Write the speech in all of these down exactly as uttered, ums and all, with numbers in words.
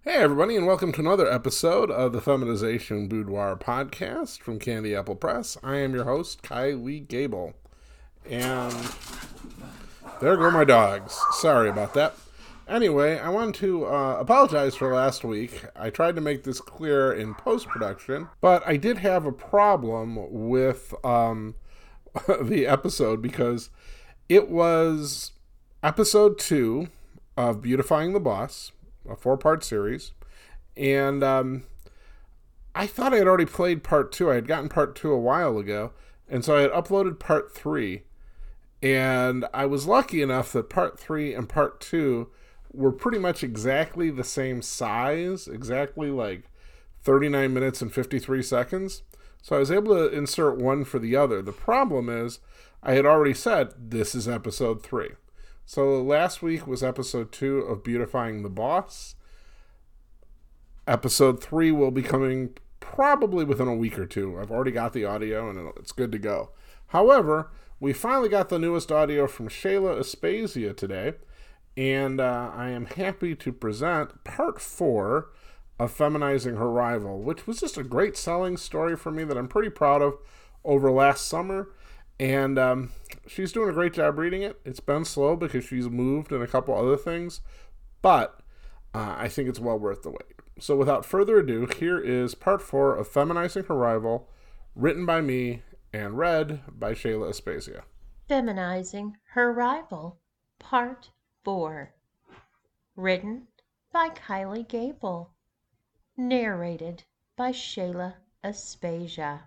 Hey, everybody, and welcome to another episode of the Feminization Boudoir podcast from Candy Apple Press. I am your host, Kylie Gable. And there go my dogs. Sorry about that. Anyway, I want to uh, apologize for last week. I tried to make this clear in post production, but I did have a problem with um, the episode because it was episode two of Beautifying the Boss, a four part series. And um, I thought I had already played part two. I had gotten part two a while ago. And so I had uploaded part three. And I was lucky enough that part three and part two were pretty much exactly the same size, exactly like thirty-nine minutes and fifty-three seconds. So I was able to insert one for the other. The problem is, I had already said this is episode three. So last week was episode two of Beautifying the Boss. Episode three will be coming probably within a week or two. I've already got the audio and it's good to go. However, we finally got the newest audio from Shayla Aspasia today, and uh, I am happy to present part four of Feminizing Her Rival, which was just a great selling story for me that I'm pretty proud of over last summer. And um, she's doing a great job reading it. It's been slow because she's moved and a couple other things, but uh, I think it's well worth the wait. So without further ado, here is part four of Feminizing Her Rival, written by me and read by Shayla Aspasia. Feminizing Her Rival, Part four. Written by Kylie Gable. Narrated by Shayla Aspasia.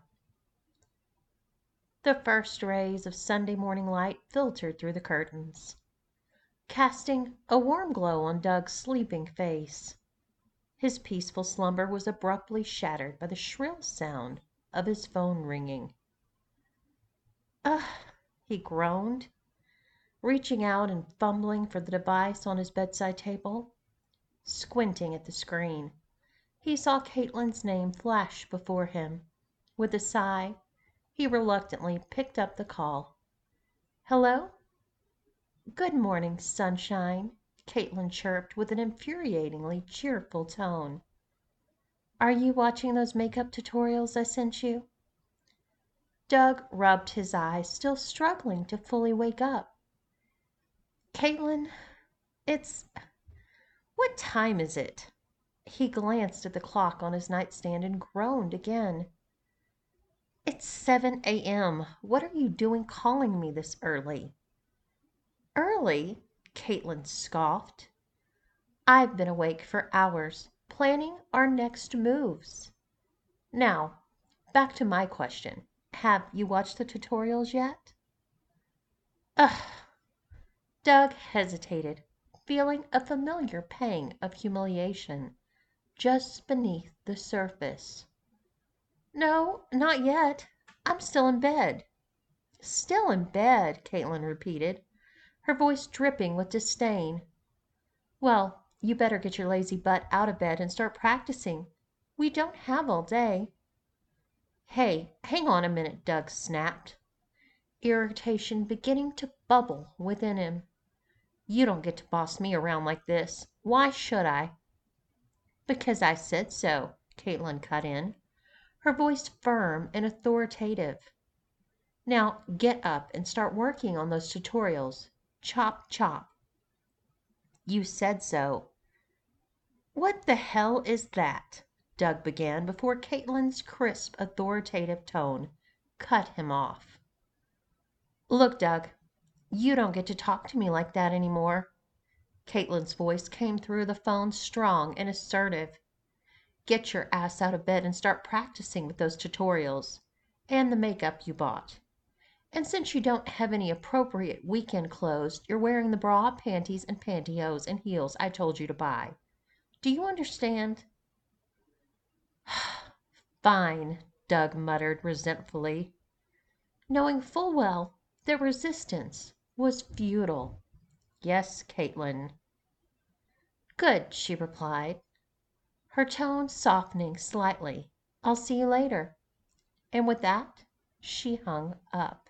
The first rays of Sunday morning light filtered through the curtains, casting a warm glow on Doug's sleeping face. His peaceful slumber was abruptly shattered by the shrill sound of his phone ringing. Ugh, he groaned, reaching out and fumbling for the device on his bedside table. Squinting at the screen, he saw Caitlin's name flash before him. With a sigh, he reluctantly picked up the call. Hello? Good morning, sunshine, Caitlin chirped with an infuriatingly cheerful tone. Are you watching those makeup tutorials I sent you? Doug rubbed his eyes, still struggling to fully wake up. Caitlin, it's... What time is it? He glanced at the clock on his nightstand and groaned again. It's seven a.m. What are you doing calling me this early? Early? Caitlin scoffed. I've been awake for hours, planning our next moves. Now, back to my question. Have you watched the tutorials yet? Ugh. Doug hesitated, feeling a familiar pang of humiliation just beneath the surface. No, not yet. I'm still in bed. Still in bed, Caitlin repeated, her voice dripping with disdain. Well, you better get your lazy butt out of bed and start practicing. We don't have all day. Hey, hang on a minute, Doug snapped, irritation beginning to bubble within him. You don't get to boss me around like this. Why should I? Because I said so, Caitlin cut in, her voice firm and authoritative. Now get up and start working on those tutorials. Chop, chop. You said so. What the hell is that? Doug began before Caitlin's crisp, authoritative tone cut him off. Look, Doug, you don't get to talk to me like that anymore. Caitlin's voice came through the phone strong and assertive. Get your ass out of bed and start practicing with those tutorials and the makeup you bought. And since you don't have any appropriate weekend clothes, you're wearing the bra, panties, and pantyhose and heels I told you to buy. Do you understand? Fine, Doug muttered resentfully, knowing full well that resistance was futile. Yes, Caitlin. Good, she replied, her tone softening slightly. I'll see you later. And with that, she hung up.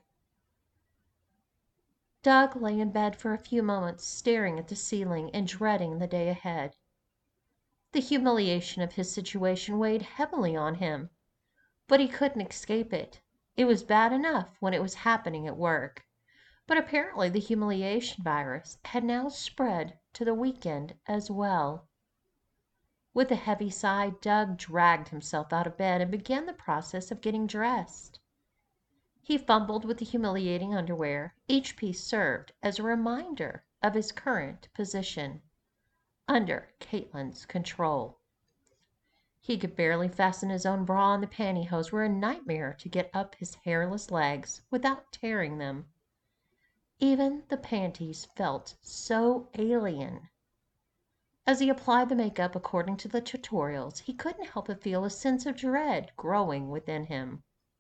Doug lay in bed for a few moments, staring at the ceiling and dreading the day ahead. The humiliation of his situation weighed heavily on him, but he couldn't escape it. It was bad enough when it was happening at work, but apparently the humiliation virus had now spread to the weekend as well. With a heavy sigh, Doug dragged himself out of bed and began the process of getting dressed. He fumbled with the humiliating underwear. Each piece served as a reminder of his current position, under Caitlin's control. He could barely fasten his own bra, and the pantyhose were a nightmare to get up his hairless legs without tearing them. Even the panties felt so alien. As he applied the makeup according to the tutorials, he couldn't help but feel a sense of dread growing within him.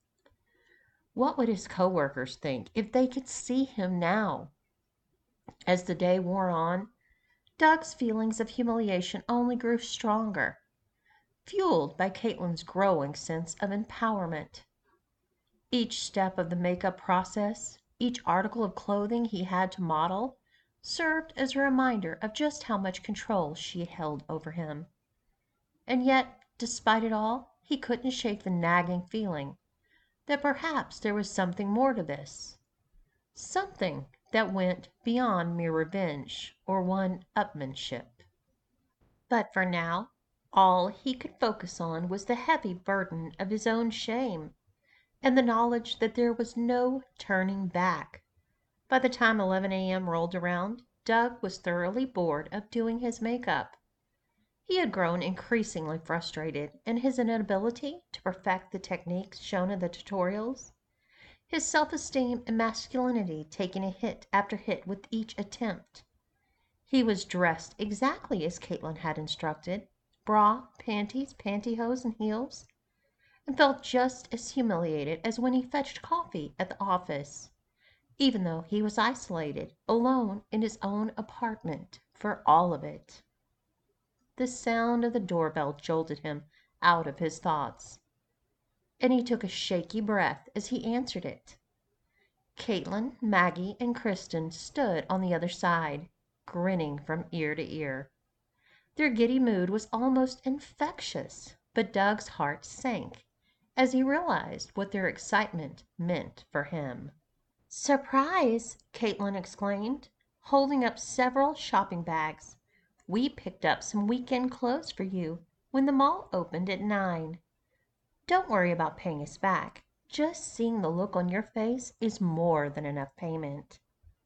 What would his coworkers think if they could see him now? As the day wore on, Doug's feelings of humiliation only grew stronger, fueled by Caitlin's growing sense of empowerment. Each step of the makeup process, each article of clothing he had to model, served as a reminder of just how much control she held over him. And yet, despite it all, he couldn't shake the nagging feeling that perhaps there was something more to this, something that went beyond mere revenge or one-upmanship. But for now, all he could focus on was the heavy burden of his own shame and the knowledge that there was no turning back. By the time eleven a m rolled around, Doug was thoroughly bored of doing his makeup. He had grown increasingly frustrated in his inability to perfect the techniques shown in the tutorials, his self-esteem and masculinity taking a hit after hit with each attempt. He was dressed exactly as Caitlin had instructed, bra, panties, pantyhose, and heels, and felt just as humiliated as when he fetched coffee at the office, even though he was isolated, alone in his own apartment for all of it. The sound of the doorbell jolted him out of his thoughts, and he took a shaky breath as he answered it. Caitlin, Maggie, and Kristen stood on the other side, grinning from ear to ear. Their giddy mood was almost infectious, but Doug's heart sank as he realized what their excitement meant for him. "Surprise!" Caitlin exclaimed, holding up several shopping bags. "We picked up some weekend clothes for you when the mall opened at nine. Don't worry about paying us back. Just seeing the look on your face is more than enough payment."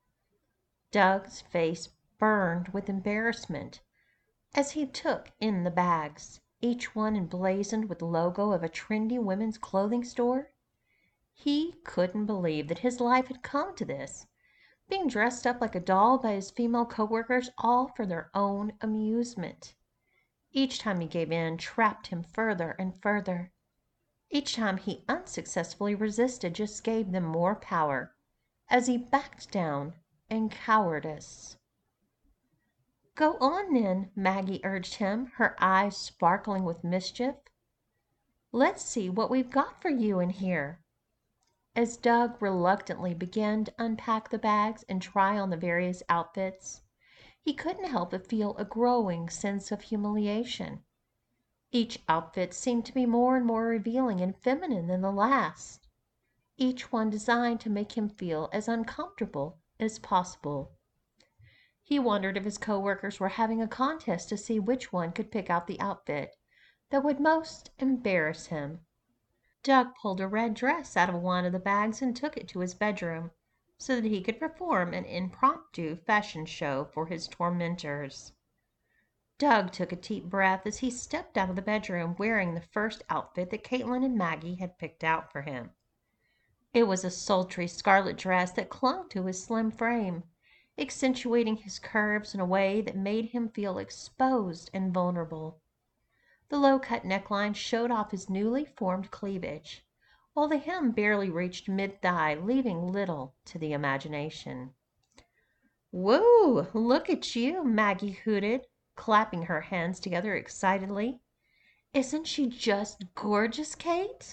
Doug's face burned with embarrassment as he took in the bags, each one emblazoned with the logo of a trendy women's clothing store. He couldn't believe that his life had come to this, being dressed up like a doll by his female coworkers, all for their own amusement. Each time he gave in trapped him further and further. Each time he unsuccessfully resisted just gave them more power as he backed down in cowardice. "Go on then," Maggie urged him, her eyes sparkling with mischief. "Let's see what we've got for you in here." As Doug reluctantly began to unpack the bags and try on the various outfits, he couldn't help but feel a growing sense of humiliation. Each outfit seemed to be more and more revealing and feminine than the last, each one designed to make him feel as uncomfortable as possible. He wondered if his coworkers were having a contest to see which one could pick out the outfit that would most embarrass him. Doug pulled a red dress out of one of the bags and took it to his bedroom so that he could perform an impromptu fashion show for his tormentors. Doug took a deep breath as he stepped out of the bedroom wearing the first outfit that Caitlin and Maggie had picked out for him. It was a sultry scarlet dress that clung to his slim frame, accentuating his curves in a way that made him feel exposed and vulnerable. The low-cut neckline showed off his newly formed cleavage, while the hem barely reached mid-thigh, leaving little to the imagination. "Whoa, look at you!" Maggie hooted, clapping her hands together excitedly. "Isn't she just gorgeous, Kate?"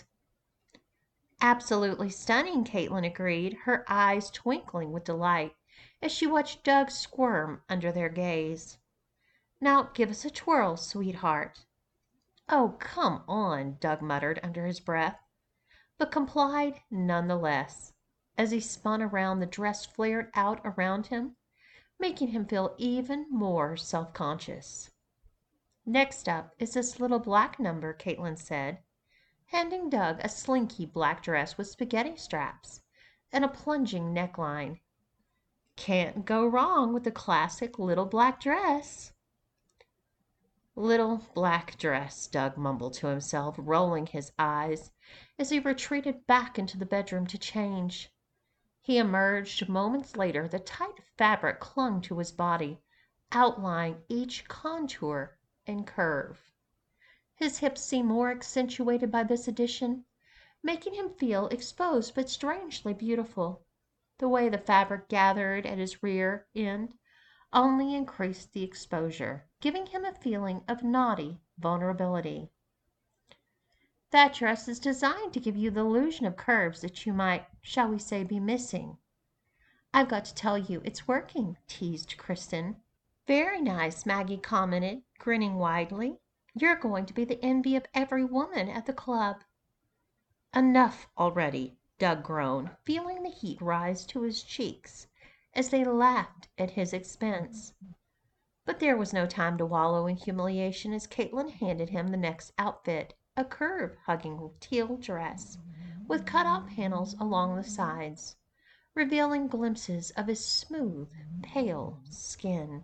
"Absolutely stunning," Caitlin agreed, her eyes twinkling with delight as she watched Doug squirm under their gaze. Now give us a twirl, sweetheart." "Oh, come on," Doug muttered under his breath, but complied nonetheless. As he spun around, the dress flared out around him, making him feel even more self-conscious. "Next up is this little black number," Caitlin said, handing Doug a slinky black dress with spaghetti straps and a plunging neckline. "Can't go wrong with the classic little black dress." "Little black dress," Doug mumbled to himself, rolling his eyes as he retreated back into the bedroom to change. He emerged moments later. The tight fabric clung to his body, outlining each contour and curve. His hips seemed more accentuated by this addition, making him feel exposed but strangely beautiful. The way the fabric gathered at his rear end only increased the exposure, giving him a feeling of naughty vulnerability. "That dress is designed to give you the illusion of curves that you might, shall we say, be missing." "I've got to tell you, it's working," teased Kristen. "Very nice," Maggie commented, grinning widely. "You're going to be the envy of every woman at the club." "Enough already," Doug groaned, feeling the heat rise to his cheeks as they laughed at his expense. But there was no time to wallow in humiliation as Caitlin handed him the next outfit, a curve-hugging teal dress with cut-out panels along the sides, revealing glimpses of his smooth, pale skin.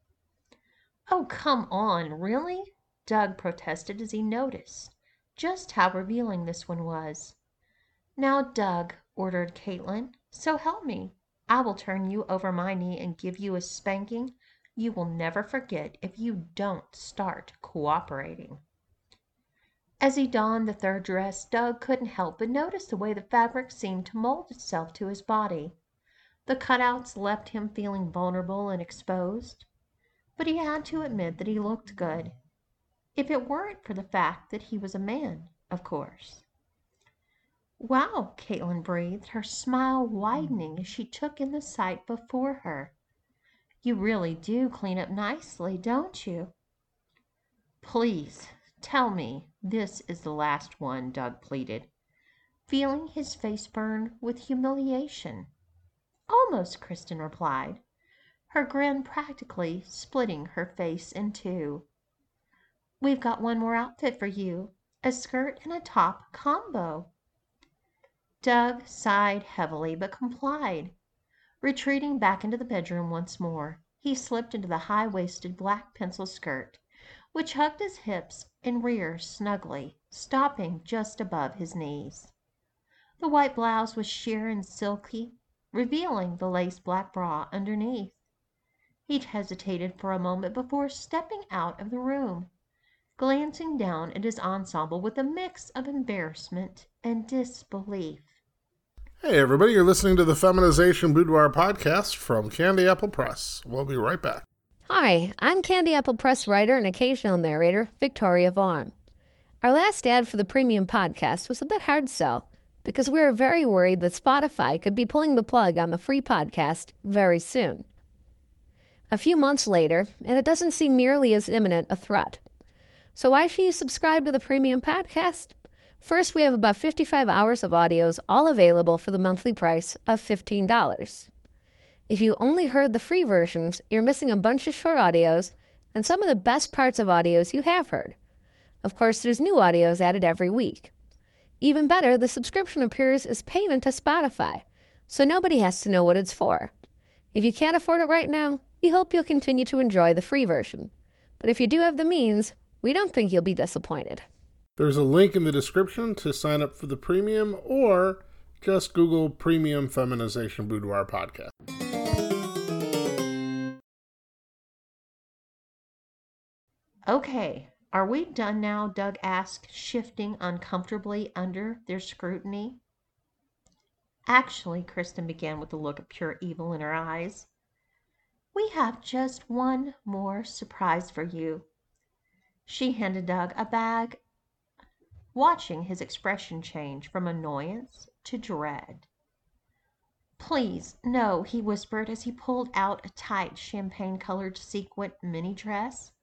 "Oh, come on, really?" Doug protested as he noticed just how revealing this one was. "Now, Doug," ordered Caitlin, "so help me, I will turn you over my knee and give you a spanking you will never forget if you don't start cooperating." As he donned the third dress, Doug couldn't help but notice the way the fabric seemed to mold itself to his body. The cutouts left him feeling vulnerable and exposed, but he had to admit that he looked good. If it weren't for the fact that he was a man, of course. "Wow," Caitlin breathed, her smile widening as she took in the sight before her. "You really do clean up nicely, don't you?" "Please tell me this is the last one," Doug pleaded, feeling his face burn with humiliation. "Almost," Kristen replied, her grin practically splitting her face in two. "We've got one more outfit for you, a skirt and a top combo." Doug sighed heavily but complied. Retreating back into the bedroom once more, he slipped into the high-waisted black pencil skirt, which hugged his hips and rear snugly, stopping just above his knees. The white blouse was sheer and silky, revealing the lace black bra underneath. He hesitated for a moment before stepping out of the room, glancing down at his ensemble with a mix of embarrassment and disbelief. Hey, everybody, you're listening to the Feminization Boudoir podcast from Candy Apple Press. We'll be right back. Hi, I'm Candy Apple Press writer and occasional narrator, Victoria Vaughn. Our last ad for the premium podcast was a bit hard sell because we were very worried that Spotify could be pulling the plug on the free podcast very soon. A few months later, and it doesn't seem nearly as imminent a threat. So why should you subscribe to the premium podcast? First, we have about fifty-five hours of audios, all available for the monthly price of fifteen dollars. If you only heard the free versions, you're missing a bunch of short audios and some of the best parts of audios you have heard. Of course, there's new audios added every week. Even better, the subscription appears as payment to Spotify, so nobody has to know what it's for. If you can't afford it right now, we hope you'll continue to enjoy the free version. But if you do have the means, we don't think you'll be disappointed. There's a link in the description to sign up for the premium, or just Google Premium Feminization Boudoir Podcast. "Okay, are we done now?" Doug asked, shifting uncomfortably under their scrutiny. "Actually," Kristen began with a look of pure evil in her eyes, "we have just one more surprise for you." She handed Doug a bag, watching his expression change from annoyance to dread. "Please, no," he whispered as he pulled out a tight champagne-colored sequin mini dress.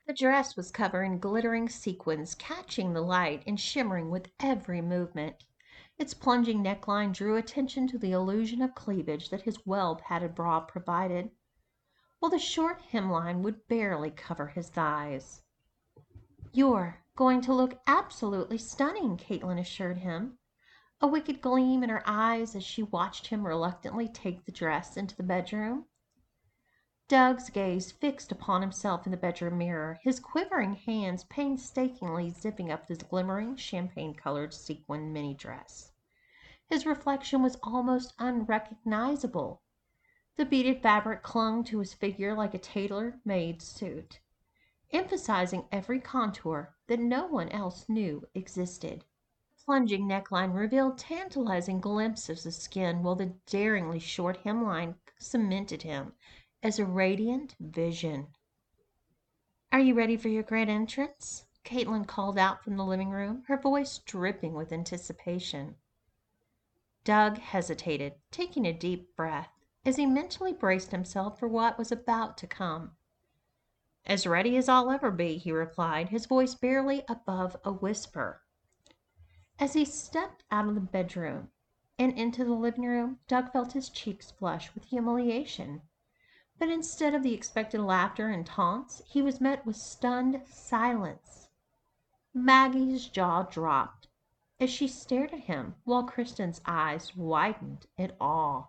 The dress was covered in glittering sequins, catching the light and shimmering with every movement. Its plunging neckline drew attention to the illusion of cleavage that his well-padded bra provided, while the short hemline would barely cover his thighs. "You're going to look absolutely stunning," Caitlin assured him, a wicked gleam in her eyes as she watched him reluctantly take the dress into the bedroom. Doug's gaze fixed upon himself in the bedroom mirror, his quivering hands painstakingly zipping up his glimmering champagne-colored sequin mini dress. His reflection was almost unrecognizable. The beaded fabric clung to his figure like a tailor-made suit, emphasizing every contour that no one else knew existed. The plunging neckline revealed tantalizing glimpses of skin, while the daringly short hemline cemented him as a radiant vision. "Are you ready for your grand entrance?" Caitlin called out from the living room, her voice dripping with anticipation. Doug hesitated, taking a deep breath, as he mentally braced himself for what was about to come. "As ready as I'll ever be," he replied, his voice barely above a whisper. As he stepped out of the bedroom and into the living room, Doug felt his cheeks flush with humiliation. But instead of the expected laughter and taunts, he was met with stunned silence. Maggie's jaw dropped as she stared at him, while Kristen's eyes widened in awe.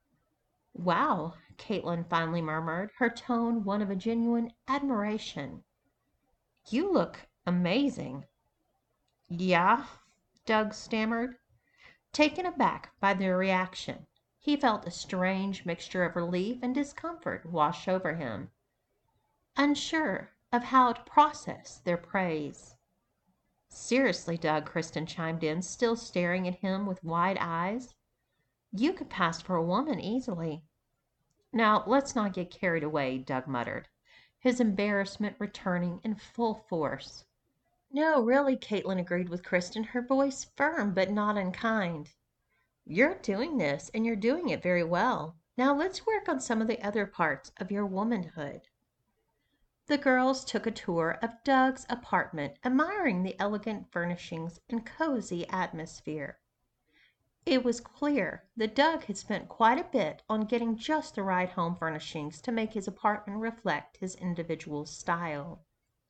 "Wow," Caitlin finally murmured, her tone one of a genuine admiration. "You look amazing." "Yeah," Doug stammered, taken aback by their reaction. He felt a strange mixture of relief and discomfort wash over him, unsure of how to process their praise. "Seriously, Doug," Kristen chimed in, still staring at him with wide eyes, "you could pass for a woman easily." "Now, let's not get carried away," Doug muttered, his embarrassment returning in full force. "No, really," Caitlin agreed with Kristen, her voice firm but not unkind. "You're doing this, and you're doing it very well. Now let's work on some of the other parts of your womanhood." The girls took a tour of Doug's apartment, admiring the elegant furnishings and cozy atmosphere. It was clear that Doug had spent quite a bit on getting just the right home furnishings to make his apartment reflect his individual style.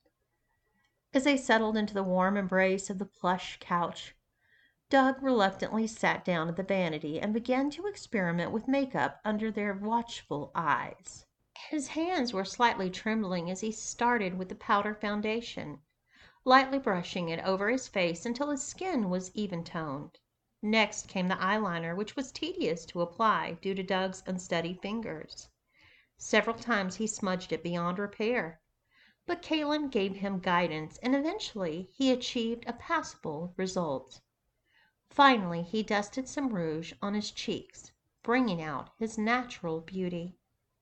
As they settled into the warm embrace of the plush couch, Doug reluctantly sat down at the vanity and began to experiment with makeup under their watchful eyes. His hands were slightly trembling as he started with the powder foundation, lightly brushing it over his face until his skin was even-toned. Next came the eyeliner, which was tedious to apply due to Doug's unsteady fingers. Several times he smudged it beyond repair, but Caitlin gave him guidance, and eventually he achieved a passable result. Finally, he dusted some rouge on his cheeks, bringing out his natural beauty.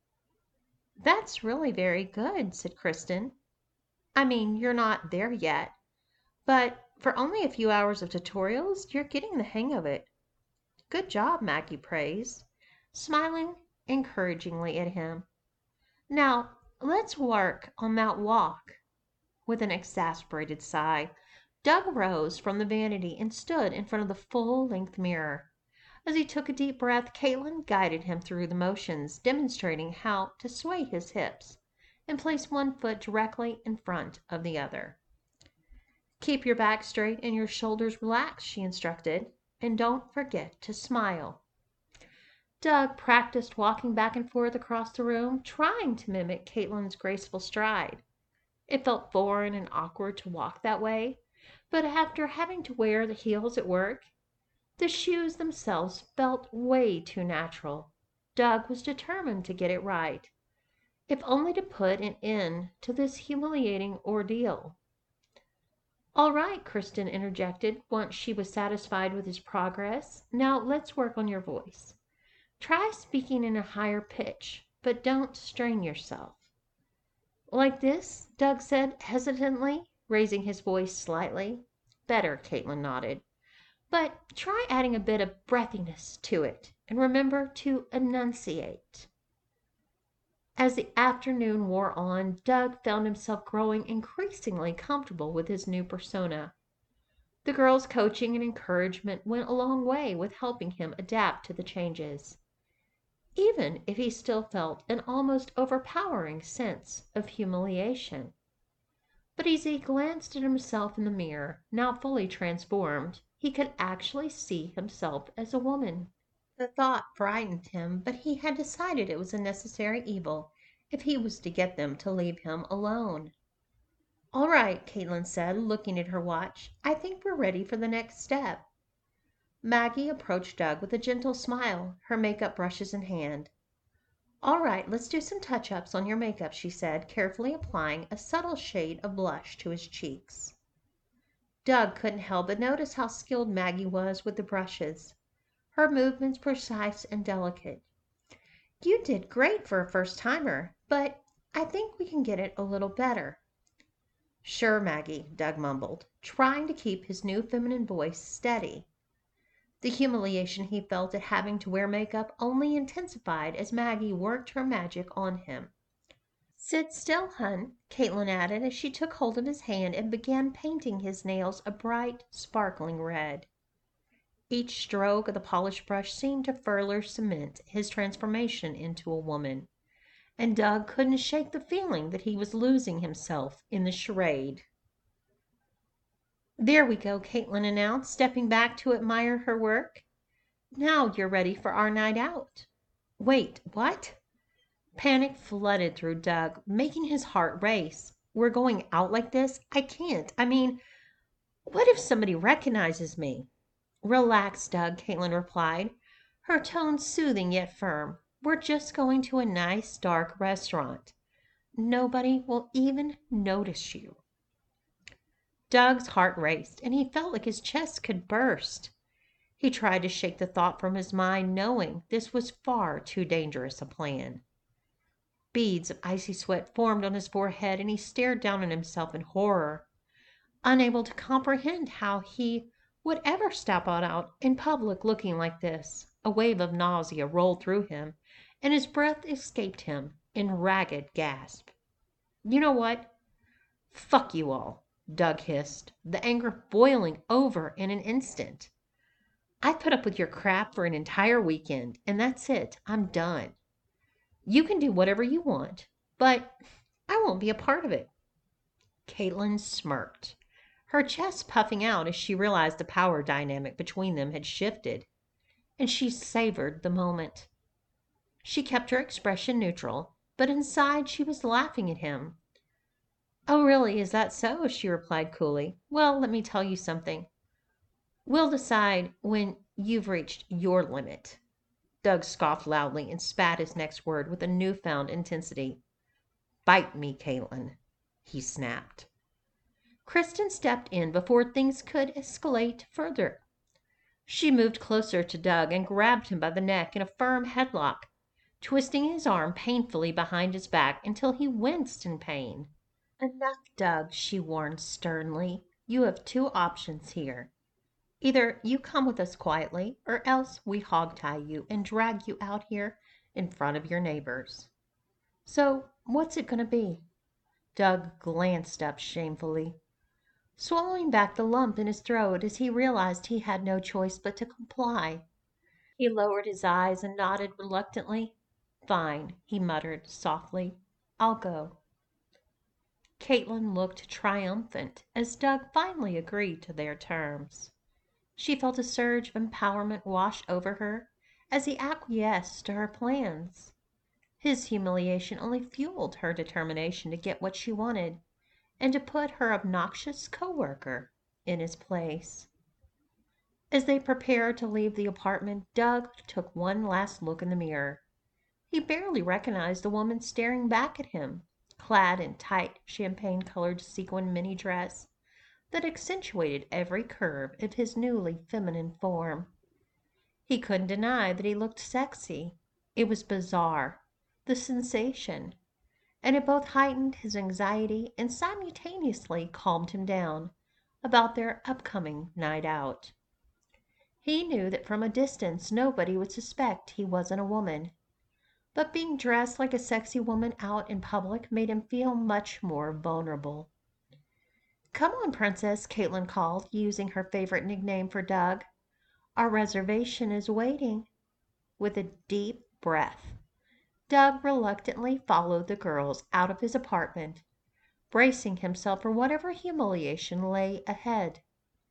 "That's really very good," said Kristen. "I mean, you're not there yet, but for only a few hours of tutorials, you're getting the hang of it." "Good job," Maggie praised, smiling encouragingly at him. "Now, let's work on that walk." With an exasperated sigh, Doug rose from the vanity and stood in front of the full-length mirror. As he took a deep breath, Caitlin guided him through the motions, demonstrating how to sway his hips and place one foot directly in front of the other. "Keep your back straight and your shoulders relaxed," she instructed, "and don't forget to smile." Doug practiced walking back and forth across the room, trying to mimic Caitlin's graceful stride. It felt foreign and awkward to walk that way, but after having to wear the heels at work, the shoes themselves felt way too natural. Doug was determined to get it right, if only to put an end to this humiliating ordeal. "All right," Kristen interjected once she was satisfied with his progress. "Now let's work on your voice. Try speaking in a higher pitch, but don't strain yourself." "Like this?" Doug said hesitantly, raising his voice slightly. "Better," Caitlin nodded. "But try adding a bit of breathiness to it, and remember to enunciate." As the afternoon wore on, Doug found himself growing increasingly comfortable with his new persona. The girls' coaching and encouragement went a long way with helping him adapt to the changes, even if he still felt an almost overpowering sense of humiliation. But as he glanced at himself in the mirror, now fully transformed, he could actually see himself as a woman. The thought frightened him, but he had decided it was a necessary evil if he was to get them to leave him alone. "All right," Caitlin said, looking at her watch. "I think we're ready for the next step." Maggie approached Doug with a gentle smile, her makeup brushes in hand. "All right, let's do some touch-ups on your makeup," she said, carefully applying a subtle shade of blush to his cheeks. Doug couldn't help but notice how skilled Maggie was with the brushes, her movements precise and delicate. "You did great for a first-timer, but I think we can get it a little better." "Sure, Maggie," Doug mumbled, trying to keep his new feminine voice steady. The humiliation he felt at having to wear makeup only intensified as Maggie worked her magic on him. "Sit still, hun," Caitlin added as she took hold of his hand and began painting his nails a bright, sparkling red. Each stroke of the polished brush seemed to further cement his transformation into a woman, and Doug couldn't shake the feeling that he was losing himself in the charade. "There we go," Caitlin announced, stepping back to admire her work. "Now you're ready for our night out." "Wait, what?" Panic flooded through Doug, making his heart race. "We're going out like this? I can't. I mean, what if somebody recognizes me?" "Relax, Doug," Caitlin replied, her tone soothing yet firm. "We're just going to a nice, dark restaurant. Nobody will even notice you." Doug's heart raced, and he felt like his chest could burst. He tried to shake the thought from his mind, knowing this was far too dangerous a plan. Beads of icy sweat formed on his forehead, and he stared down at himself in horror, unable to comprehend how he would ever step out in public looking like this. A wave of nausea rolled through him, and his breath escaped him in ragged gasp. "You know what? Fuck you all," Doug hissed, the anger boiling over in an instant. "I've put up with your crap for an entire weekend, and that's it. I'm done. You can do whatever you want, but I won't be a part of it." Caitlin smirked, her chest puffing out as she realized the power dynamic between them had shifted, and she savored the moment. She kept her expression neutral, but inside she was laughing at him. "Oh, really? Is that so?" she replied coolly. "Well, let me tell you something. We'll decide when you've reached your limit." Doug scoffed loudly and spat his next word with a newfound intensity. "Bite me, Caitlin," he snapped. Kristen stepped in before things could escalate further. She moved closer to Doug and grabbed him by the neck in a firm headlock, twisting his arm painfully behind his back until he winced in pain. "Enough, Doug," she warned sternly. "You have two options here. Either you come with us quietly, or else we hogtie you and drag you out here in front of your neighbors. So what's it going to be?" Doug glanced up shamefully, swallowing back the lump in his throat as he realized he had no choice but to comply. He lowered his eyes and nodded reluctantly. "Fine," he muttered softly. "I'll go." Caitlin looked triumphant as Doug finally agreed to their terms. She felt a surge of empowerment wash over her as he acquiesced to her plans. His humiliation only fueled her determination to get what she wanted and to put her obnoxious coworker in his place. As they prepared to leave the apartment, Doug took one last look in the mirror. He barely recognized the woman staring back at him, clad in tight champagne-colored sequin mini dress that accentuated every curve of his newly feminine form. He couldn't deny that he looked sexy. It was bizarre, the sensation, and it both heightened his anxiety and simultaneously calmed him down about their upcoming night out. He knew that from a distance nobody would suspect he wasn't a woman, but being dressed like a sexy woman out in public made him feel much more vulnerable. "Come on, Princess," Caitlin called, using her favorite nickname for Doug. "Our reservation is waiting." With a deep breath, Doug reluctantly followed the girls out of his apartment, bracing himself for whatever humiliation lay ahead.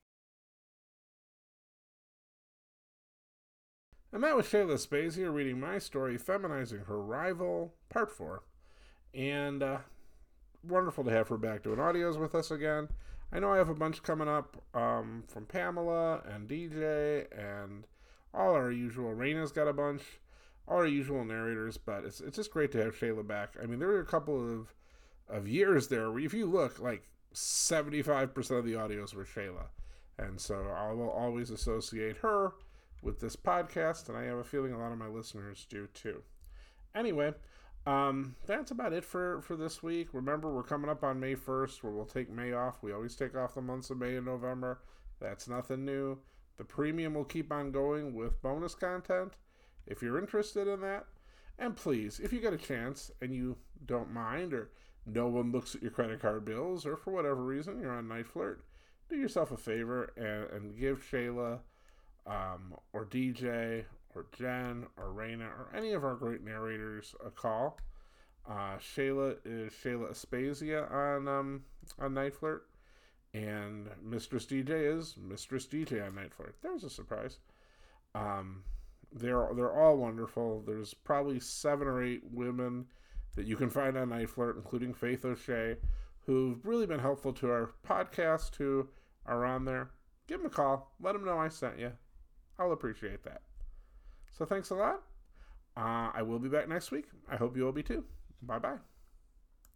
And that was Shayla Spazia reading my story, Feminizing Her Rival, Part four. And uh, wonderful to have her back doing audios with us again. I know I have a bunch coming up um, from Pamela and D J and all our usual. Raina's got a bunch, all our usual narrators, but it's it's just great to have Shayla back. I mean, there were a couple of, of years there where if you look, like seventy-five percent of the audios were Shayla. And so I will always associate her with this podcast, and I have a feeling a lot of my listeners do too. Anyway, um, that's about it for, for this week. Remember, we're coming up on May first, where we'll take May off. We always take off the months of May and November. That's nothing new. The premium will keep on going with bonus content if you're interested in that. And please, if you get a chance and you don't mind, or no one looks at your credit card bills, or for whatever reason you're on Night Flirt, do yourself a favor and, and give Shayla um, or D J or Jen or Raina or any of our great narrators a call. Uh, Shayla is Shayla Aspazia on um, on Night Flirt, and Mistress D J is Mistress D J on Night Flirt. There's a surprise. Um, they're they're all wonderful. There's probably seven or eight women that you can find on Night Flirt, including Faith O'Shea, who've really been helpful to our podcast, who are on there. Give them a call. Let them know I sent you. I'll appreciate that. So thanks a lot. Uh, I will be back next week. I hope you will be too. Bye-bye.